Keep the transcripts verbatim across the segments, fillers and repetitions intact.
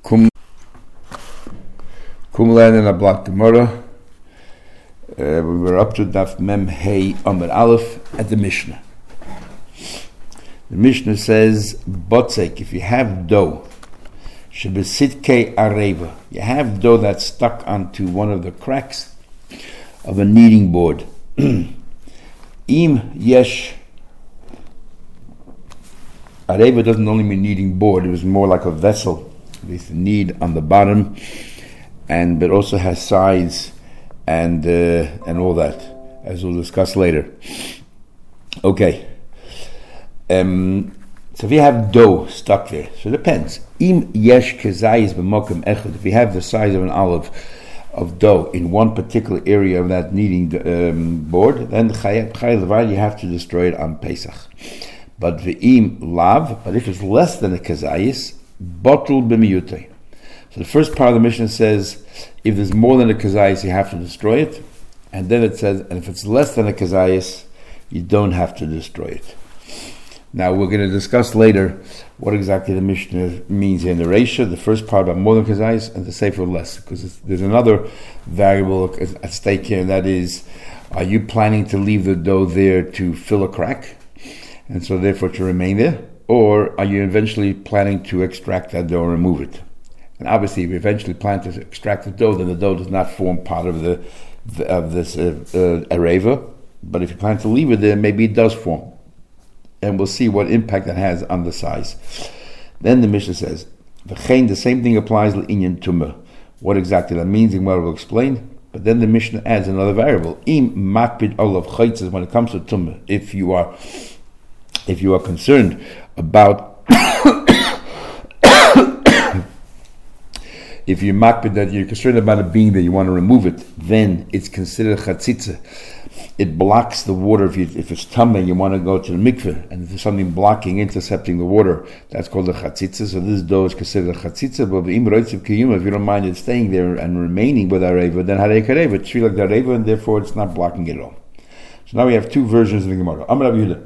Kum Kumlan in a block Gemara. Uh, we were up to Daf Mem Hey Amar Aleph at the Mishnah. The Mishnah says, Botzek, if you have dough, Shebesitke Areva, you have dough that's stuck onto one of the cracks of a kneading board. Im Yesh Areva doesn't only mean kneading board, it was more like a vessel with a knead on the bottom, and but also has sides and uh, and all that, as we'll discuss later. Okay. Um, so if you have dough stuck there, so it depends. Im yesh kezayis b'mokem echad. If you have the size of an olive of dough in one particular area of that kneading um, board, then chayav you have to destroy it on Pesach. But v'im lav, but if it's less than a kezayis, botul b'miyutei. So the first part of the Mishnah says, if there's more than a kezayis, you have to destroy it. And then it says, and if it's less than a kezayis, you don't have to destroy it. Now we're going to discuss later what exactly the Mishnah means here in the Reisha, the first part about more than kezayis, and the sefer less, because there's another variable at stake here, and that is, are you planning to leave the dough there to fill a crack, and so therefore to remain there, or are you eventually planning to extract that dough and remove it? And obviously, if you eventually plan to extract the dough, then the dough does not form part of the, the of this uh, uh, areva. But if you plan to leave it there, maybe it does form. And we'll see what impact that has on the size. Then the Mishnah says, "V'chein," the same thing applies to inyan tumah. What exactly that means, and what we'll explain. But then the Mishnah adds another variable. Im makpid olav chaitzes, when it comes to tumah, if you are if you are concerned about if you're makpid, that you're concerned about it being there, you want to remove it, then it's considered chatzitza. It blocks the water. If, you, if it's tummy, you want to go to the mikveh, and if there's something blocking, intercepting the water, that's called a chatzitza. So this dough is considered a chatzitza. But if you don't mind it staying there and remaining with areva, then harei kareva, it's treated like the areva, and therefore it's not blocking it at all. So now we have two versions of the Gemara. Amar Rav Yehuda.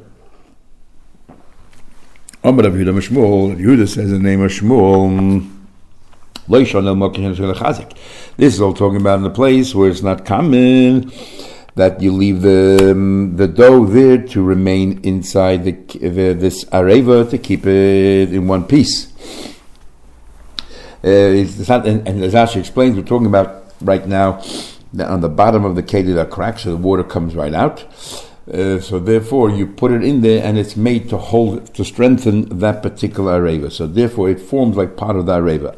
Amar Rav Yehuda Mishmuel. Yehuda says the name of Shmuel. This is all talking about in a place where it's not common that you leave the um, the dough there to remain inside the, the this areva to keep it in one piece. Uh, it's not, and, and as Asher explains, we're talking about right now that on the bottom of the keli there are cracks, so the water comes right out. Uh, so therefore, you put it in there, and it's made to hold, to strengthen that particular areva. So therefore, it forms like part of the areva.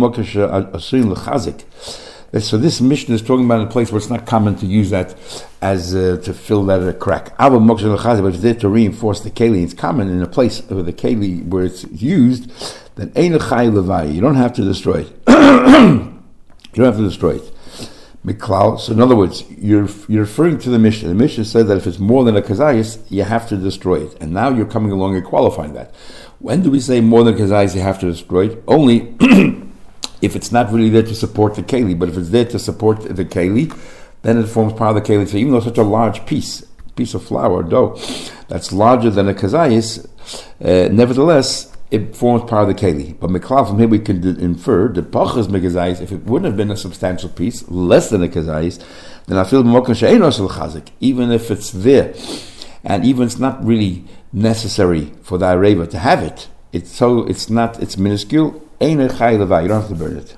So this Mishnah is talking about a place where it's not common to use that as uh, to fill that a crack. But it's there to reinforce the keli. It's common in a place where the keli where it's used. Then ein chay levai. You don't have to destroy it. You don't have to destroy it. Miklal. So in other words, you're you're referring to the Mishnah. The Mishnah said that if it's more than a kazayis, you have to destroy it. And now you're coming along and qualifying that. When do we say more than a kazayis, you have to destroy it? Only if it's not really there to support the keli. But if it's there to support the keli, then it forms part of the keli. So even though such a large piece, piece of flour, dough, that's larger than a kazayis, uh, nevertheless, it forms part of the keli. But miklal, from here we can d- infer the pachas megazayis, if it wouldn't have been a substantial piece, less than a kazayis, then I feel b'mokum she'ein osel chazik, even if it's there, and even it's not really necessary for the areva to have it, it's so it's not, it's minuscule, ein chay levai, you don't have to burn it.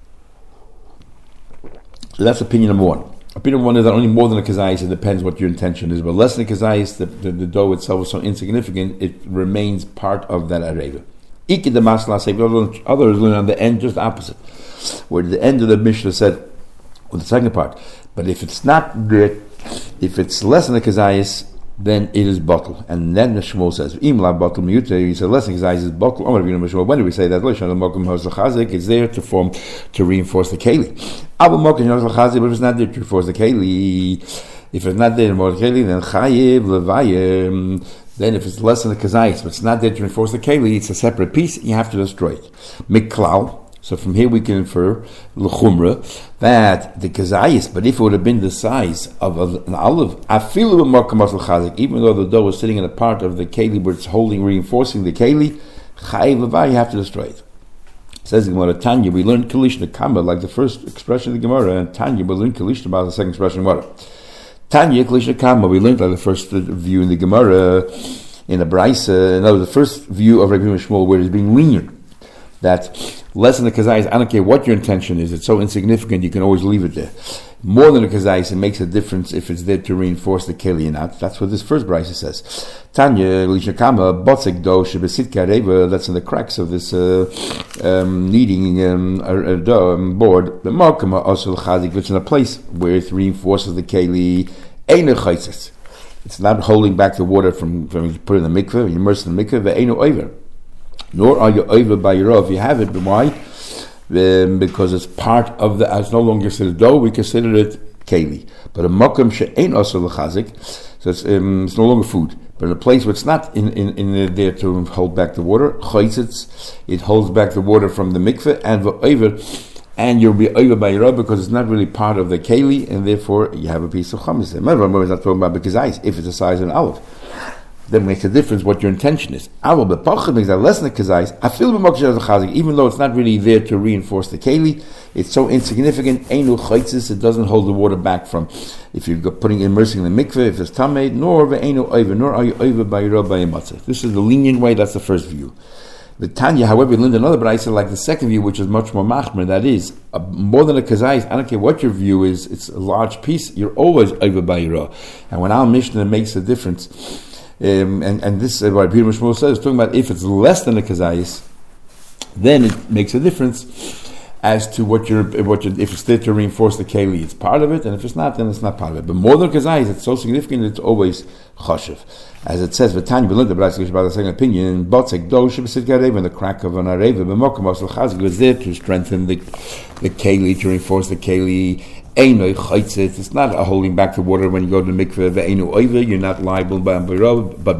So that's opinion number one. Opinion number one is that only more than a kazayis, it depends what your intention is. But less than a kazayis, the, the, the dough itself is so insignificant, it remains part of that areva. Iki the masla say, others learn on the end just the opposite. Where the end of the Mishnah said, or the second part, but if it's not there, if it's less than a kazayis, then it is bottle. And then the Shmuel says, Im la bottle miyute, he said less than kazayis is bottle. When do we say that? It's there to form, to reinforce the keli. But if it's not there to reinforce the keli, if it's not there to reinforce the keli, then chayiv levayim. Then if it's less than the kazayis, but it's not there to reinforce the keli, it's a separate piece, you have to destroy it. Miklal. So from here we can infer l'chumra that the kazayis, but if it would have been the size of an olive, afilu b'makom asel chazik, even though the dough was sitting in a part of the keli where it's holding, reinforcing the keli, chayiv levayim, you have to destroy it. Says the Gemara, Tanya, we learned Kalishna Kama, like the first expression of the Gemara, and Tanya, we learned Kalishna about the second expression. What? Tanya, Kalishna Kama, we learned like the first view in the Gemara, in the Braisa. No, the first view of Rabbi Shmuel, where it's being lenient, that less than the kazayis, I don't care what your intention is, it's so insignificant, you can always leave it there. More than the kazayis, it makes a difference if it's there to reinforce the keli or not. That's what this first Braisa says. Tanya, Lishakama, Botzek Do, Shebesitka Reva, that's in the cracks of this uh, um, kneading um, a, a dough um, board, the Malkama also Chazik, which is in a place where it reinforces the keli, Eino Chaitzes. It's not holding back the water from, from you put it in the mikveh, you immerse it in the mikveh, the Eino Oiver. Nor are you over by your if you have it, but why? Um, because it's part of the, it's no longer considered dough, we consider it keli. But a mokum she'ein also l'chazik, so it's, um, it's no longer food. But in a place where it's not in, in, in there to hold back the water, chaytzitz, it holds back the water from the mikveh, and v'over, and you'll be over by your because it's not really part of the keli, and therefore you have a piece of chametz. Remember, we're not talking about because ice, if it's the size of an olive. Then it makes a difference what your intention is. Aval bepachad makes that less than the kazais. I feel b'mokshes even though it's not really there to reinforce the keli, it's so insignificant. Einu chaytzis, it doesn't hold the water back from if you're putting immersing in the mikveh, if it's tameid, nor ve'einu oiver, nor are you over by your by your matzah. This is the lenient way. That's the first view. The Tanya, however, we learned another brayso like the second view, which is much more machmer. That is uh, more than a kazais. I don't care what your view is. It's a large piece. You're always over by your. And when our Mishnah makes a difference. Um, and, and this is what Peter Mishmul says, talking about if it's less than a kazayis, then it makes a difference as to what you're, what you're, if it's there to reinforce the keli, it's part of it, and if it's not, then it's not part of it. But more than kazayis, it's so significant, it's always choshev. As it says, V'tanya, we learned the Braisa about the second opinion, Botzek do shebesit gareva, the crack of an areva, b'mokum osel chazik, was there to strengthen the, the keli, to reinforce the keli. It's not a holding back the water when you go to the mikveh. You're not liable by Ambirov, but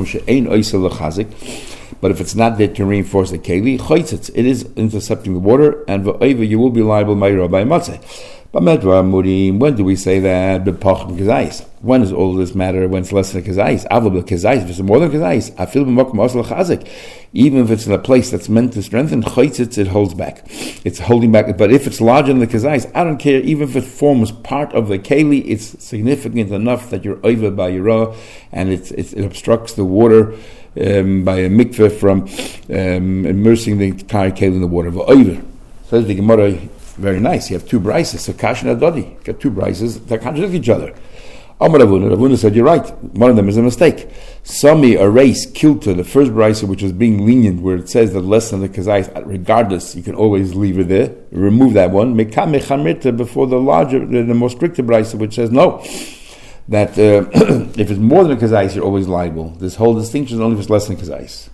but if it's not there to reinforce the keli, it is intercepting the water, and you will be liable by matzeh. But when do we say that? When does all this matter? When it's less than a kazais? If it's more than kazais, I feel chazik. Even if it's in a place that's meant to strengthen, it holds back. It's holding back. But if it's larger than the kazais, I don't care. Even if it forms part of the keli, it's significant enough that you're over by yirah, and it, it, it obstructs the water um, by a mikveh from um, immersing the entire keli in the water. Over. Says the Gemara. Very nice. You have two brises, so kash and adodi. You got two brises that contradict each other. Amar Ravuna. Ravuna said, you're right. One of them is a mistake. Sami, a race, kilta, the first brisa, which was being lenient, where it says that less than the kazais, regardless, you can always leave it there. Remove that one. Mekam mechamrita, before the larger, the, the more stricter brisa, which says no. That uh, if it's more than a kazais, you're always liable. This whole distinction is only if it's less than kazais.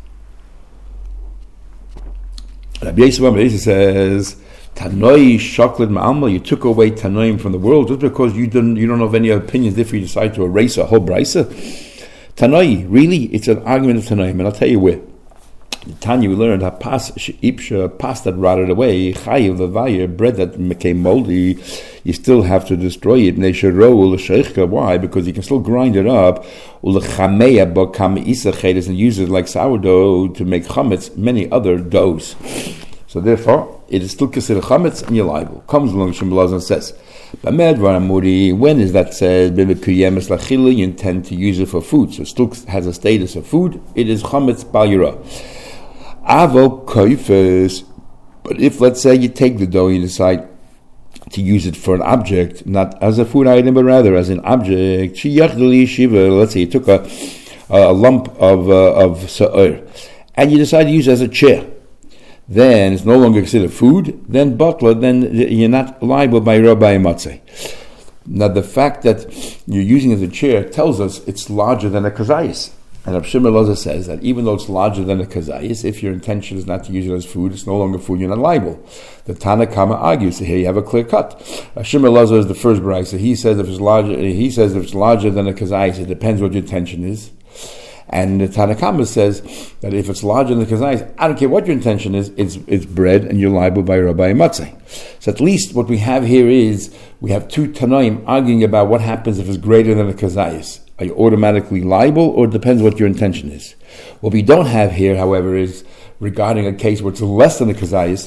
Rabbi Yisrael says, Tanoi shoklet ma'alma, you took away Tanoim from the world just because you don't you don't have any opinions if you decide to erase a whole brisa. Tanoi, really, it's an argument of Tanoim, and I'll tell you where. In Tanya we learned that pas ipsha pas that rotted away, chayiv levaya, bread that became moldy, you still have to destroy it. Why? Because you can still grind it up and use it like sourdough to make chametz, many other doughs. So therefore, it is still considered chametz and you're liable. Comes along Shembalaz and says, when is that said? You intend to use it for food, so it still has a status of food. It is chametz bal yirah. Avo koifes. But if, let's say, you take the dough, you decide to use it for an object, not as a food item, but rather as an object. Let's say you took a, a lump of uh, of sa'ir, and you decide to use it as a chair. Then it's no longer considered food, then butler, then you're not liable by Rabbi Matzeh. Now the fact that you're using it as a chair tells us it's larger than a kazayis. And Rav Shimon Loza says that even though it's larger than a kazayis, if your intention is not to use it as food, it's no longer food, you're not liable. The Tana Kama argues, so here you have a clear cut. Rav Shimon Loza is the first brayso, so he says if it's larger, he says if it's larger than a kazayis, it depends what your intention is. And the Tanakama says that if it's larger than the kazayis, I don't care what your intention is, it's it's bread and you're liable by Rabbi Matzeh. So at least what we have here is, we have two Tanoim arguing about what happens if it's greater than the kazayis. Are you automatically liable, or it depends what your intention is? What we don't have here, however, is regarding a case where it's less than the kazayis,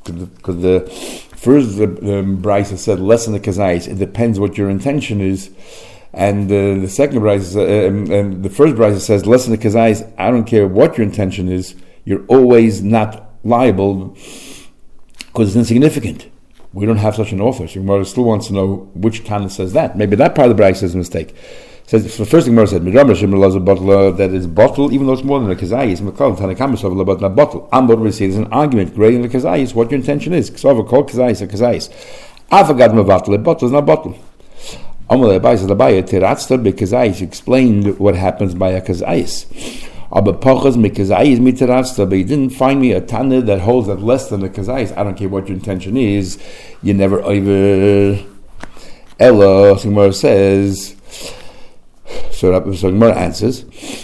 because the, the first the, the Brisa said less than the kazayis. It depends what your intention is, and uh, the second Brisa, uh, um, and the first Brisa says less than the kazayis. I don't care what your intention is. You're always not liable because it's insignificant. We don't have such an author. So Gemara still wants to know which Tana says that. Maybe that part of the Brisa is a mistake. Says the first thing Gemara said, that is bottle, even though it's more than a kazayis. But not bottle. Ambot we see there's an argument greater than the kazayis. What your intention is? Ksava called kazayis a kazayis. Afagad mevatel a bottle is not bottle. Amalei Abai says Abai tiratzta bekazayis explained what happens by a kazayis. Aber pochas mikazayis mitiratsta, but you didn't find me a tana that holds that less than a kazayis. I don't care what your intention is. You never over. Ella Gemara says. So, so Gemara answers.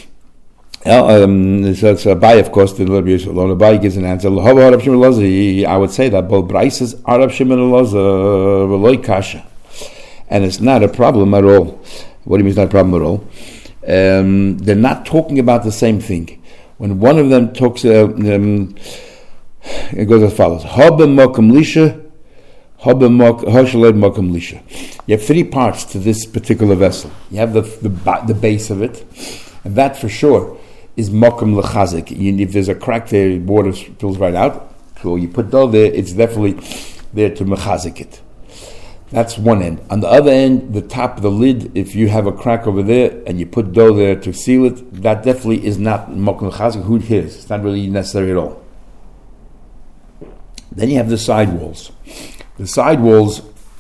Um, so, so Abai, of course, the Rabbi Yisrael. Abai gives an answer. I would say that both Brises are Rav Shimon Elazar v'loi kasha, and it's not a problem at all. What do you mean it's not a problem at all? Um, they're not talking about the same thing. When one of them talks, uh, um, it goes as follows: Haba mokum lisha. You have three parts to this particular vessel. You have the the, the base of it, and that for sure is mokum lechazik. If there's a crack there, water spills right out. So you put dough there, it's definitely there to mechazik it. That's one end. On the other end, the top of the lid, if you have a crack over there and you put dough there to seal it, that definitely is not mokum lechazik. Who cares? It's not really necessary at all. Then you have the side walls. The side walls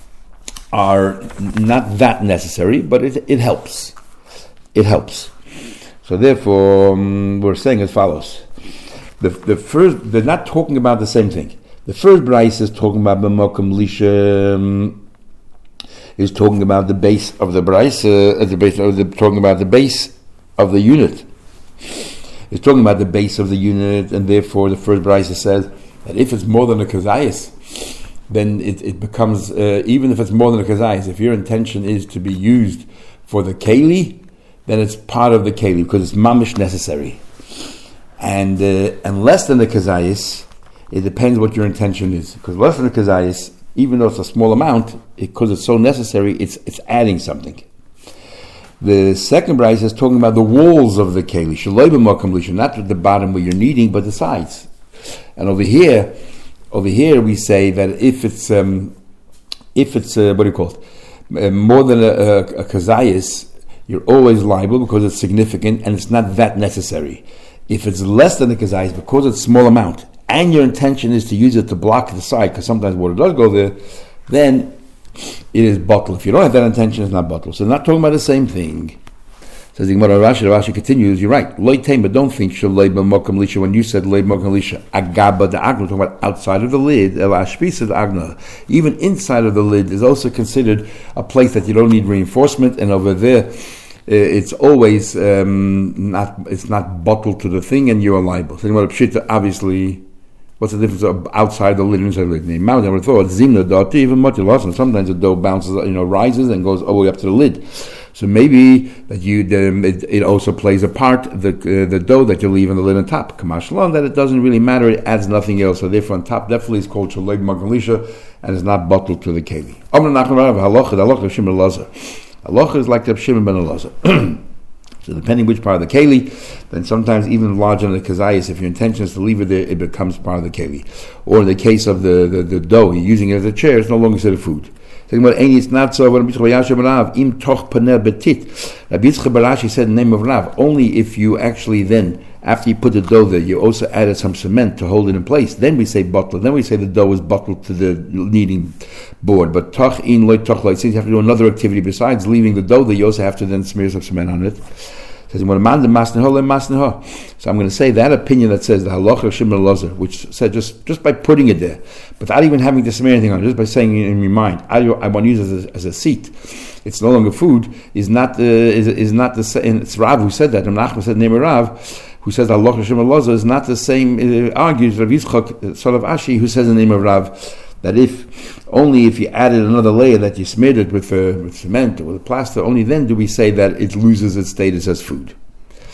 are not that necessary, but it it helps. It helps. So therefore, um, we're saying as follows: the the first, they're not talking about the same thing. The first Bryce is talking about b'mokum lisha, um, is talking about the base of the Bryce, uh, the base, of the, talking about the base of the unit. It's talking about the base of the unit, and therefore the first Bryce says that if it's more than a kazayas, then it, it becomes, uh, even if it's more than a kazayis, if your intention is to be used for the keli, then it's part of the keli, because it's mamish necessary. And uh, and less than the kazayis, it depends what your intention is. Because less than the kazayis, even though it's a small amount, because it, it's so necessary, it's it's adding something. The second brayse is talking about the walls of the keli, shaloi b'mokum lisha, not at the bottom where you're kneading, but the sides. And over here, Over here, we say that if it's um, if it's uh, what do you call it, uh, more than a, a, a kazayis, you're always liable because it's significant and it's not that necessary. If it's less than a kazayis, because it's a small amount, and your intention is to use it to block the side, because sometimes water does go there, then it is bottle. If you don't have that intention, it's not bottle. So, they're not talking about the same thing. Says the Gemara Rashi, Rashi continues, you're right. Loi teim, but don't think shaloi b'mokum lisha when you said loi b'mokum lisha. Agaba the agna, talking about outside of the lid, el ashpisa the agna. Even inside of the lid is also considered a place that you don't need reinforcement, and over there, uh, it's always um, not, it's not bottled to the thing, and you are liable. So the Gemara Pshita, obviously, what's the difference of outside the lid and inside the lid? I would thought zimna dati, even motilas, and sometimes the dough bounces, you know, rises and goes all the way up to the lid. So maybe that you um, it, it also plays a part, the uh, the dough that you leave on the lid on top. Kamashalon, that it doesn't really matter, it adds nothing else. So therefore on top definitely is called shaloi b'mokum lisha and is not bottled to the keli. Halacha is like the Shimon ben Elazar. So depending which part of the keli, then sometimes even larger than the kazayis, if your intention is to leave it there, it becomes part of the keli. Or in the case of the, the, the dough, you're using it as a chair, it's no longer considered food. It's not so. Im toch paner betit. Rabbi Yitzchak Barashi said in the name of Rav, only if you actually then, after you put the dough there, you also added some cement to hold it in place. Then we say bottle. Then we say the dough is bottled to the kneading board. But toch in loy toch loy, since you have to do another activity besides leaving the dough there, you also have to then smear some cement on it. So I'm going to say that opinion that says the halacha of Shimon Elazar, which said just, just by putting it there, without even having to smear anything on it, just by saying it in your mind, I, I want to use it as a, as a seat. It's no longer food. Is not uh, is is not the same. It's Rav who said that. And Nachman said name of Rav, who says halacha of Shimon Elazar is not the same. Uh, argues Rav Yitzchak, son of Ashi, who says in the name of Rav that if only if you added another layer that you smeared it with, uh, with cement or with plaster, only then do we say that it loses its status as food.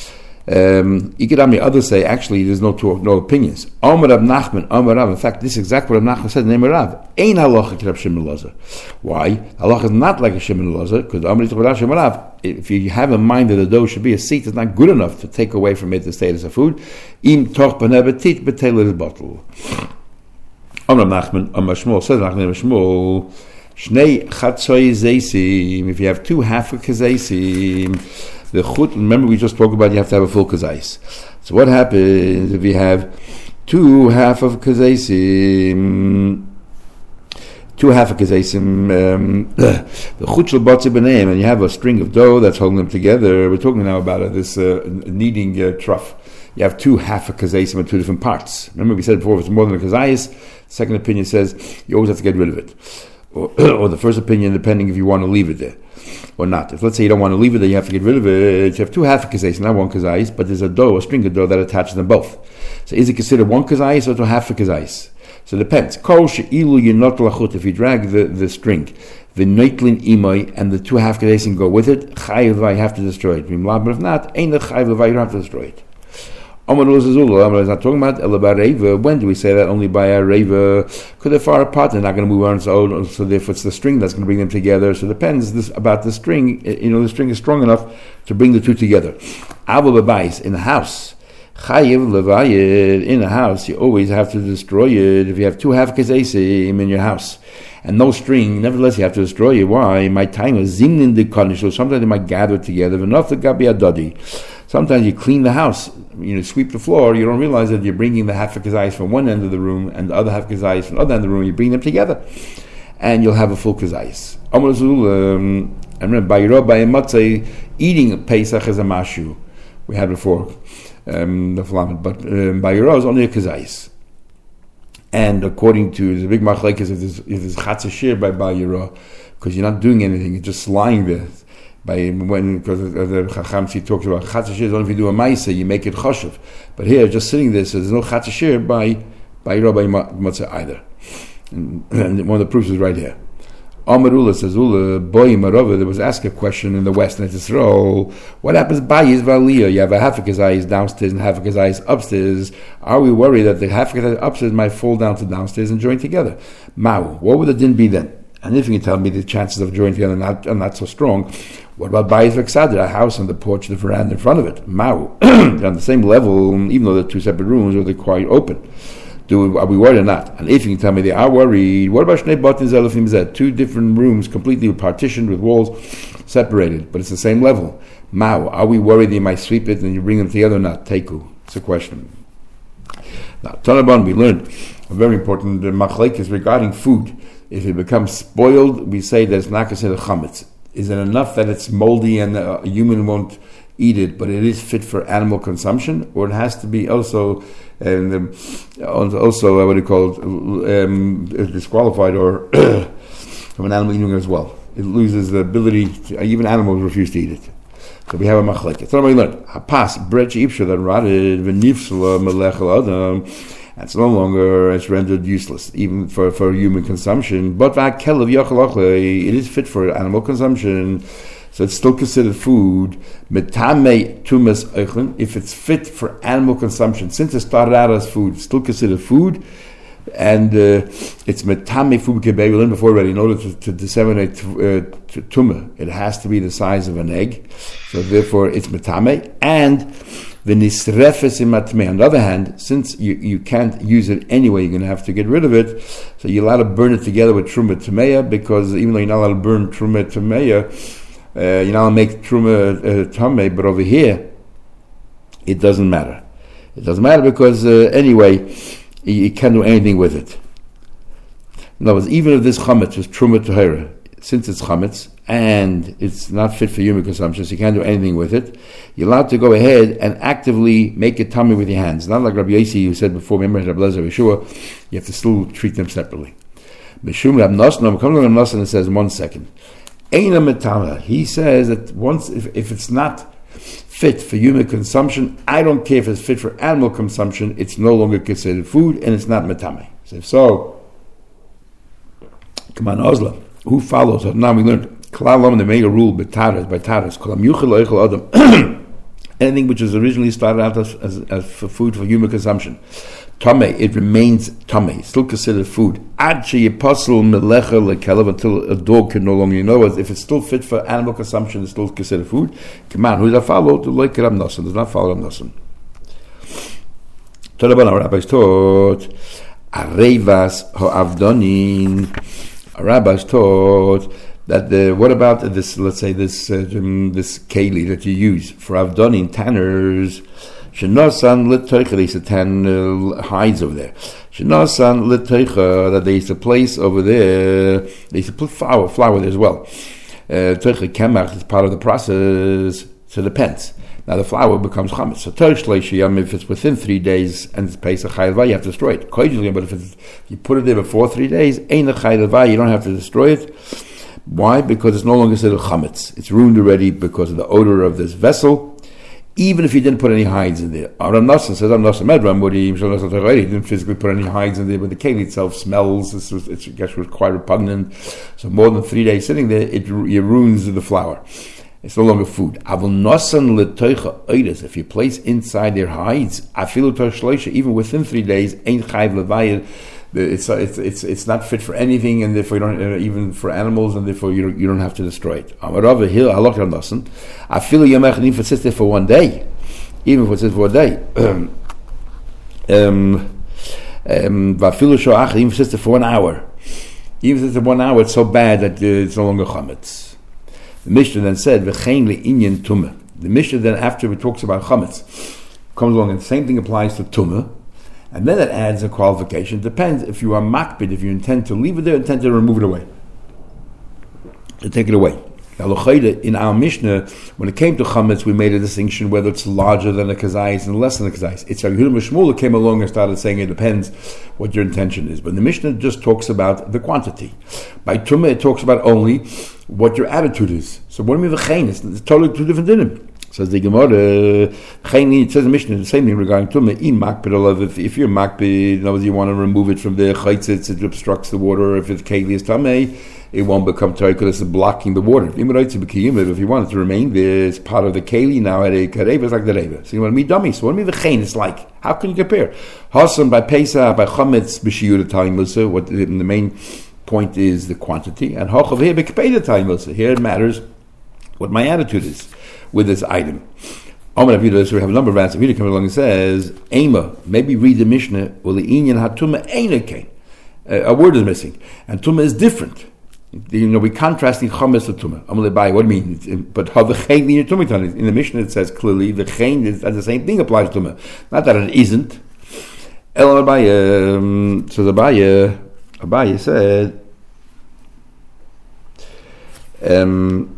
Um, Ikidami, others say actually there's no two, no opinions. Amar Rab Nachman, Amar Rav. In fact, this is exactly what Rab Nachman said in the name of Rav. Ein halacha k'Rab Shimon Elazar. Why? Halacha is not like a Shimon Elazar because Amar Yitzchak Shimon Rav. If you have in mind that the dough should be a seat, it's not good enough to take away from it the status of food. Im toch b'nebetit b'telel bottle. Amar Nachman, Amar Shmuel says Nachman Shmuel. Shnei chatzoi zeisim. If you have two half of kazeisim. The chut, remember we just spoke about you have to have a full kazais. So what happens if you have two half of kazaisim, two half of kazaisim, um, the chut shel batzi b'neim, and you have a string of dough that's holding them together. We're talking now about uh, this uh, kneading uh, trough. You have two half of kazaisim in two different parts. Remember we said before, if it's more than a kazais, second opinion says you always have to get rid of it. Or, or the first opinion, depending if you want to leave it there or not. If let's say you don't want to leave it there, you have to get rid of it. You have two half kazais, not one kazais, but there's a dough, a string of dough that attaches them both. So is it considered one kazais or two half a kazais? So it depends. If you drag the, the string, the noitlin imoy and the two half kazais go with it, chayiv levai, you have to destroy it. But if not, ain't the chayiv levai, you don't have to destroy it. Amar Zazula, Amar is not talking about Elabar. When do we say that? Only by a Reva? Because they're far apart, they're not going to move on its own, so therefore it's the string that's going to bring them together. So it depends this, about the string. You know, the string is strong enough to bring the two together. Aval Babais, in the house. Chayiv Levayid, in a house, you always have to destroy it. If you have two half kazeisim in your house, and no string, nevertheless you have to destroy it. Why? My time is zimnin de konish, so sometimes they might gather together. Enough to gabi adadi. Sometimes you clean the house, you know, sweep the floor, you don't realize that you're bringing the half of kazais from one end of the room and the other half kazais from the other end of the room, you bring them together, and you'll have a full kazais. Um, and remember, by Yerah, by Matzah, eating Pesach is a mashu. We had before, um, the flamet, but um, by Yerah is only a kazais. And according to the big machlekes, if there's, if there's chatzah by Bal Yerah, because you're not doing anything, you're just lying there. By when, because the Chacham she talks about chatzah shir, only if you do a ma'aseh, you make it choshev. But here, just sitting there, so there's no chatzah shir by by Yerah by Matzah either. And, and one of the proofs is right here. Amarula says, Ula, boy, Marova, there was asked a question in the West, and it's Yisrael, what happens by Yisraeliyah? You have a half a kazais downstairs and half a kazais upstairs. Are we worried that the half a kazais upstairs might fall down to downstairs and join together? Mau, what would the din be then? And if you can tell me the chances of joining together are not, are not so strong, what about Bayis V'Ksadr, a house on the porch, the veranda in front of it? Mau, they're on the same level, even though they're two separate rooms, or they're quite open. Do we, are we worried or not? And if you can tell me they are worried, what about Shnei Batin Zelefim Zed? Two different rooms, completely partitioned with walls separated, but it's the same level. Mau, are we worried that you might sweep it and you bring them together or not? Teiku. It's a question. Now, Tanaban, we learned a very important uh, machlekes regarding food. If it becomes spoiled, we say that it's not considered chametz. Is it enough that it's moldy and a human won't eat it, but it is fit for animal consumption, or it has to be also, and um, also uh, what do you call it, um, disqualified or from an animal eating as well? It loses the ability to, even animals refuse to eat it. So we have a machlekes. So we learned hapas bread sheipsha that rotted v'nifsala melechel adam. It's no longer, it's rendered useless, even for, for human consumption. But it is fit for animal consumption, so it's still considered food. If it's fit for animal consumption, since it started out as food, it's still considered food, and uh, it's metame food. We learned before already. In order to, to disseminate uh, tumah, it has to be the size of an egg. So therefore, it's metame and. The nisrefes imatmei. On the other hand, since you, you can't use it anyway, you're going to have to get rid of it. So you're allowed to burn it together with truma tameya, because even though you're not allowed to burn truma tameya, uh, you're not allowed to make truma uh, tamei. But over here, it doesn't matter. It doesn't matter because uh, anyway, you, you can't do anything with it. In other words, even if this chametz was truma tahira, since it's chametz and it's not fit for human consumption, so you can't do anything with it, you're allowed to go ahead and actively make it tummy with your hands. Not like Rabbi Yossi, who said before, remember Rabbi Lezer Yeshua, you have to still treat them separately. Meshum Rab Nosson, come to Rab Nosson and says, one second. Eina metama. He says that once, if, if it's not fit for human consumption, I don't care if it's fit for animal consumption, it's no longer considered food and it's not metame. So if so, come on, Osla. Who follows? Now we learned Klalam, they made a rule by Taras, by Taras. anything which was originally started out as, as, as for food for human consumption, Tameh, it remains Tameh, still considered food. Until a dog can no longer, you know, if it's still fit for animal consumption, it's still considered food. Come on, who's a follow? The Loik Ram Nosson, does not follow Ram Nosson. Tadaban, our rabbis taught, Arevas Ho'avdonin, our rabbis taught that the, what about this, let's say this, uh, this keli that you use for Avdonin, tanners, Shenosan Litoicha, they used to tan uh, hides over there. Shenosan Litoicha, that they used to place over there, they used to put flour, flour there as well. Toicha Kemach is part of the process, so it depends. Now the flour becomes chametz. So Toich Shleishiyam, if it's within three days and it's Pesach Chayilva, you have to destroy it. But if it's, you put it there before three days, Ein Chayilva, you don't have to destroy it. Why? Because it's no longer considered chametz. It's ruined already because of the odor of this vessel. Even if you didn't put any hides in there. Aram Nassan says, Aram Nassan Medram, he didn't physically put any hides in there, but the keli itself smells, it's, it's, I guess, was quite repugnant. So more than three days sitting there, it, it ruins the flour. It's no longer food. If you place inside their hides, even within three days, it's it's it's it's not fit for anything, and therefore you don't uh, even for animals, and therefore you don't, you don't have to destroy it. I feel you if it sits there for one day, even if it sits for a day. Um, um, even if it sits there for one hour, even if it's one hour, it's so bad that uh, it's no longer chametz. The Mishnah then said, "V'chein le'inyan tumah." The Mishnah then, after it talks about chametz, comes along, and the same thing applies to tumah. And then it adds a qualification. It depends if you are makbid, if you intend to leave it there, intend to remove it away, to take it away. In our Mishnah, when it came to chametz, we made a distinction whether it's larger than a kazayis and less than a kazayis. It's Yehuda Mishmula came along and started saying it depends what your intention is. But the Mishnah just talks about the quantity. By Tumah, it talks about only what your attitude is. So what do you mean v'chein? It's totally two different dinim. Says the Gemara, it says the Mishnah, the same thing regarding Tumah. If, if you're makbid, in other words, you want to remove it from the chaitzitz, it obstructs the water. If it's keli is tamei, it won't become Torah because it's blocking the water. If you want it to remain there, it's part of the keli. Now at a kareva, it's like the reva. So you want to be dummy. So what do you mean the chain? It's like, how can you compare? Hasan by Pesach, by chametz, b'shiyur t'ayim musa. What the main point is the quantity. And hachav here, b'kepeda t'ayim musa. Here it matters what my attitude is with this item. Omer Avidah, we have a number of answers. Avidah comes along and says, Ema, maybe read the Mishnah, well, the inyan hatuma eina kain. A word is missing. And tumah is different. You know, we contrasting chametz to tumah. Omer Lebai, what do you mean? But how the chain in your tumah? In the Mishnah it says clearly the chain is the same thing applies to tumah. Not that it isn't. El Abaye, um, so the Abaye, Abaye said, um,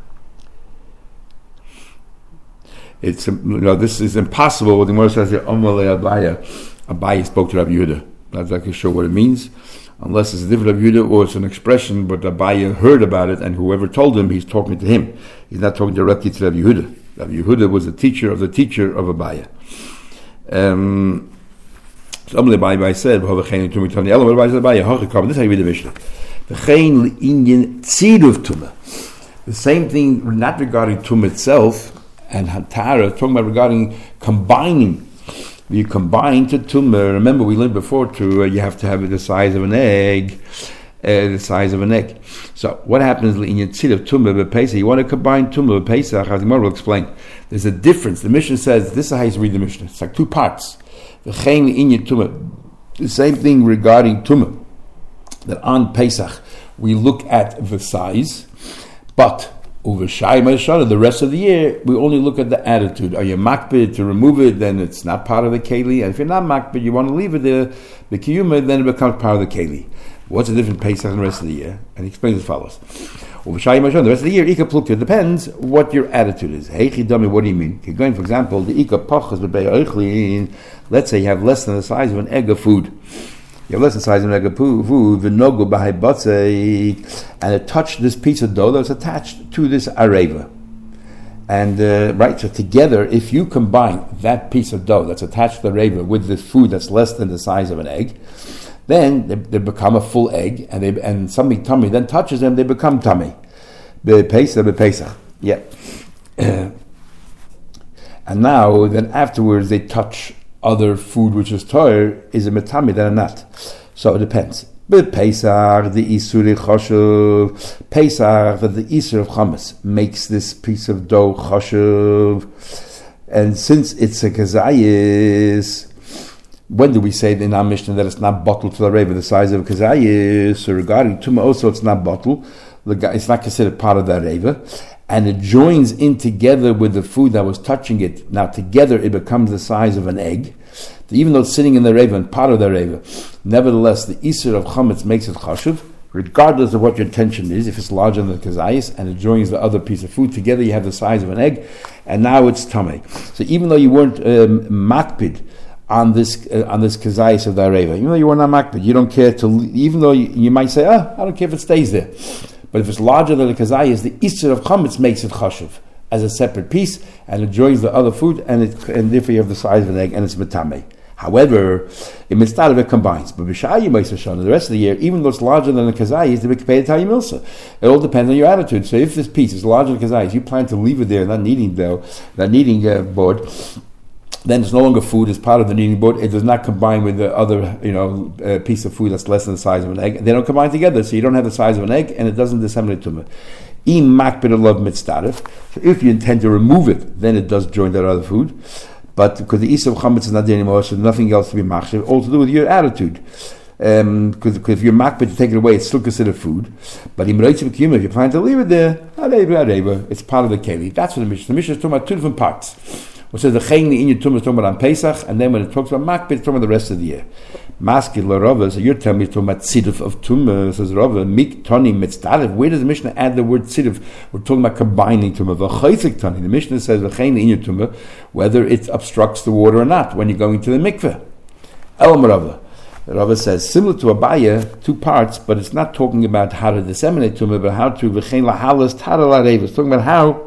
It's you know this is impossible. What the Gemara says here, Amalei Abaye, Abaye spoke to Rabbi Yehuda. Not exactly sure what it means, unless it's a different Rabbi Yehuda or it's an expression. But Abaye heard about it, and whoever told him, he's talking to him. He's not talking directly to Rabbi Yehuda. Rabbi Yehuda was the teacher of the teacher of Abaye. Um, so Amalei Abaye said, "V'havechein tumah tani." Ela Abaye said, "Abaye hachikam." This is how you read the Mishnah. V'chein li'inyan tziruv tumah. The same thing, not regarding tumah itself. And Hatara, talking about regarding combining. You combine to tumah. Remember, we learned before to uh, you have to have it the size of an egg, uh, the size of an egg. So what happens in your tzid of tumah b'pesach? You want to combine tumah b'pesach. As the Gemara will explain, there's a difference. The Mishnah says this is how you read the Mishnah. It's like two parts. The same thing regarding tumah. That on Pesach we look at the size, but over Shai Mashana, the rest of the year, we only look at the attitude. Are you makbid to remove it? Then it's not part of the keli. And if you're not makbid, you want to leave it there, the kiyuma, then it becomes part of the keli. What's the difference Pesach and the rest of the year? And he explains as follows. Over Shai Mashana, the rest of the year, Ika Plukta, depends what your attitude is. Hey Chidami, what do you mean? You're going, for example, the Ika Pachas B'Bei Oichlin, let's say you have less than the size of an egg of food. You have less than the size of an egg of food, v'nogu b'hai batzei, and it touched this piece of dough that was attached to this areva. And, uh, right, so together, if you combine that piece of dough that's attached to the areva with the food that's less than the size of an egg, then they, they become a full egg, and they, and something tummy then touches them, they become tummy. B'pesach, b'pesach. Yeah. And now, then afterwards, they touch other food which is toyer, is a metami then or not? So it depends. But Pesach, the Isur Choshev, Pesach, that the Isur of Chametz makes this piece of dough Choshev. And since it's a kazayis, when do we say in our Mishnah that it's not bottled to the reva, the size of a kazayis? So regarding tumah also it's not bottled. It's not considered part of that reva. And it joins in together with the food that was touching it. Now together it becomes the size of an egg. Even though it's sitting in the reva and part of the reva, nevertheless the Isur of Chametz makes it chashuv, regardless of what your intention is. If it's larger than the kazayis and it joins the other piece of food together, you have the size of an egg, and now it's tamei. So even though you weren't um, makpid on this uh, on this kazayis of the reva, even though you were not makpid, you don't care to. Even though you, you might say, "Ah, I don't care if it stays there," but if it's larger than the kazayis, the Isur of Chametz makes it chashuv as a separate piece, and it joins the other food, and it, and therefore you have the size of an egg, and it's metamei. However, in mitzvah it combines. But b'sha'ayi ma'isashana, the rest of the year, even though it's larger than the kazayis, the mikpei tayi milsa. It all depends on your attitude. So if this piece is larger than kazayis, you plan to leave it there, not needing dough, not needing uh, board, then it's no longer food. It's part of the kneading board. It does not combine with the other, you know, uh, piece of food that's less than the size of an egg. They don't combine together, so you don't have the size of an egg, and it doesn't disseminate tumah. Im makbid love mitzdarif. So if you intend to remove it, then it does join that other food. But because the Isur of Chametz is not there anymore, so nothing else to be machshav, all to do with your attitude. Because um, if you're makbid to take it away, it's still considered food. But if you're planning to leave it there, it's part of the keli. That's what the Mishnah. The Mishnah is talking about two different parts. Which says the chayni in your tumah is talking about on Pesach, and then when it talks about makbid, it's talking about the rest of the year. Maskil l'Rava, so you're telling me it's talking about tziduf of tumah. Says Rava, mik toni mitzdarif. Where does the Mishnah add the word tziduf? We're talking about combining tumah. V'chayzik toni. The Mishnah says the chayni in your tumah, whether it obstructs the water or not when you're going to the mikveh. Elam Rava. Rava says similar to Abaya, two parts, but it's not talking about how to disseminate tumah, but how to v'chein lahalas tara l'areva. It's talking about how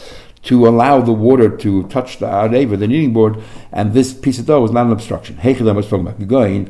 to allow the water to touch the areva, the kneading board, and this piece of dough is not an obstruction. Heichel was talking about going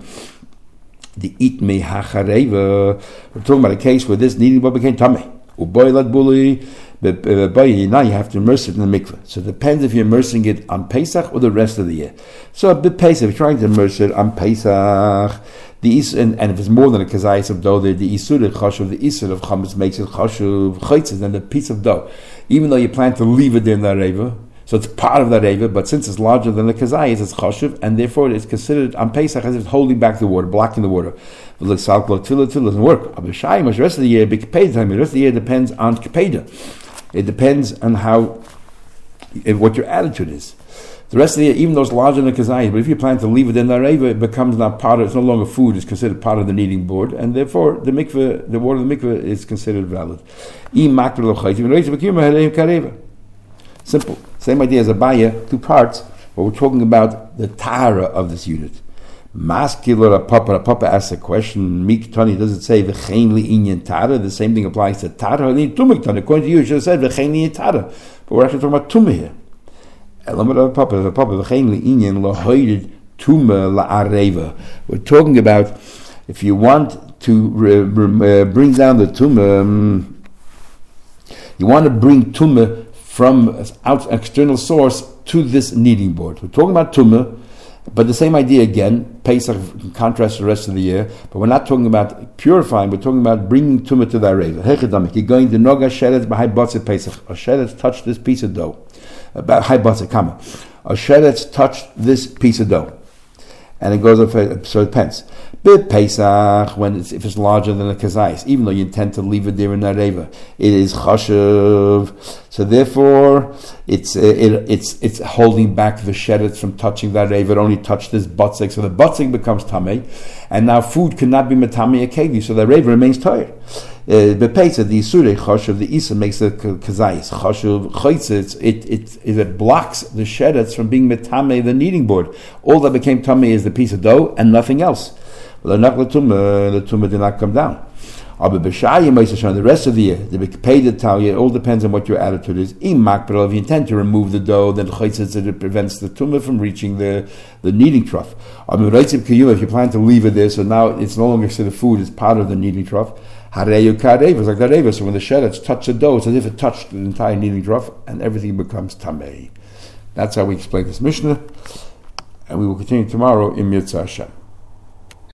the itme hachareva. We're talking about a case where this kneading board became tamei. Uboilad buli, but now you have to immerse it in the mikveh. So it depends if you're immersing it on Pesach or the rest of the year. So a bit Pesach, if you're trying to immerse it on Pesach, the is and, and if it's more than a kazayis of dough, the, the isur of chashuv, the isur of chametz makes it chashuv chaytzes, and the piece of dough. Even though you plan to leave it there in the areva, so it's part of that areva, but since it's larger than the kazayis, it's chashuv, and therefore it's considered on Pesach as if it's holding back the water, blocking the water. The tefillah doesn't work. The rest of the year, the rest of the year depends on kepeda. It depends on how, what your attitude is. The rest of the year, even though it's larger than the kazayis, but if you plan to leave it in the areva, it becomes not part of, it's no longer food, it's considered part of the kneading board, and therefore the mikveh, the water of the mikveh is considered valid. Simple. Same idea as Abaya, two parts, but we're talking about the tahara of this unit. Maskilor Papa Papa asks a question. Mik Tani, does it say v'chein li'inyan tara? The same thing applies to tara. According to you, it should have said v'chein li'inyan tara, but we're actually talking about tumah here. We're talking about if you want to re, re, uh, bring down the tumah, um, you want to bring tumah from out external source to this kneading board. We're talking about tumah, but the same idea again. Pesach in contrast to the rest of the year, but we're not talking about purifying. We're talking about bringing tumah to the areva. You're going to noga sheretz b'hai botze Pesach. A sheretz touched this piece of dough. About high botze kama. A sheretz touched this piece of dough, and it goes up. So it depends. Bit Pesach, when it's, if it's larger than a kazayis, even though you intend to leave it there in areva, it is chashuv. So therefore, it's uh, it, it's it's holding back the sheretz from touching that areva. It only touched this botzek, so the botzek becomes tamei, and now food cannot be metami a keli, so the areva remains tired. The Pesach, the Isurei Chashuv, the Isa makes the Kazayis. Chashuv Chaytzitz, it it it blocks the sheretz from being metame, the kneading board. All that became tamei is the piece of dough and nothing else. Well, the tumah, the tumah did not come down. The rest of the year, the B'Kpeda Talia, it all depends on what your attitude is. Im Makbel, if you intend to remove the dough, then Chaytzitz, it prevents the tumah from reaching the, the kneading trough. If you plan to leave it there, so now it's no longer considered food, it's part of the kneading trough. Hareyu kareva is like the reva. So when the sheretz touch the dough, it's as if it touched the entire kneading trough, and everything becomes tamei. That's how we explain this Mishnah, and we will continue tomorrow in Mitzvah Hashem.